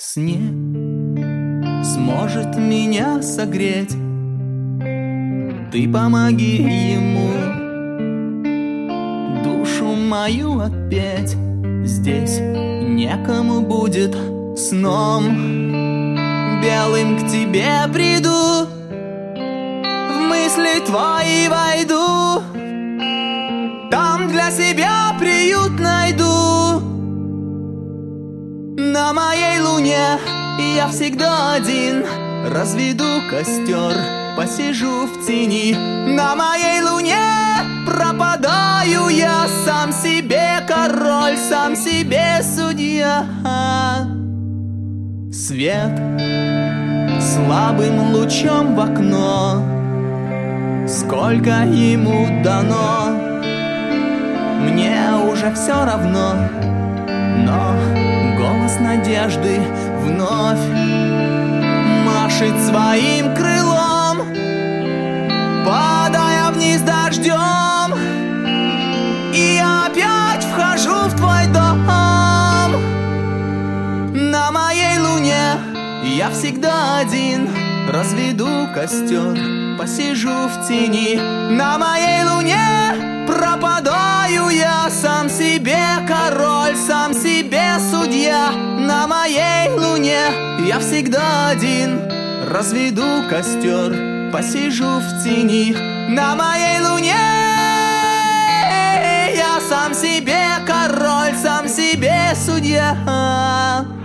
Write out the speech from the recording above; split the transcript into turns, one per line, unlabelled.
сне сможет меня согреть. Ты помоги ему душу мою отпеть. Здесь некому будет сном белым к тебе приду, в мысли твои войду, там для себя приют найду. На моей луне я всегда один, разведу костер, посижу в тени. На моей луне пропадаю я, сам себе король, сам себе судья. Свет слабым лучом в окно, сколько ему дано, мне уже все равно. Но голос надежды вновь машет своим крылом, падая вниз дождем, и я опять вхожу в твой дом. На моей луне я всегда один, разведу костер, посижу в тени. На моей луне пропадаю я, сам себе король, сам себе судья. На моей луне я всегда один, разведу костер, посижу в тени. На моей луне я сам себе король, сам себе судья.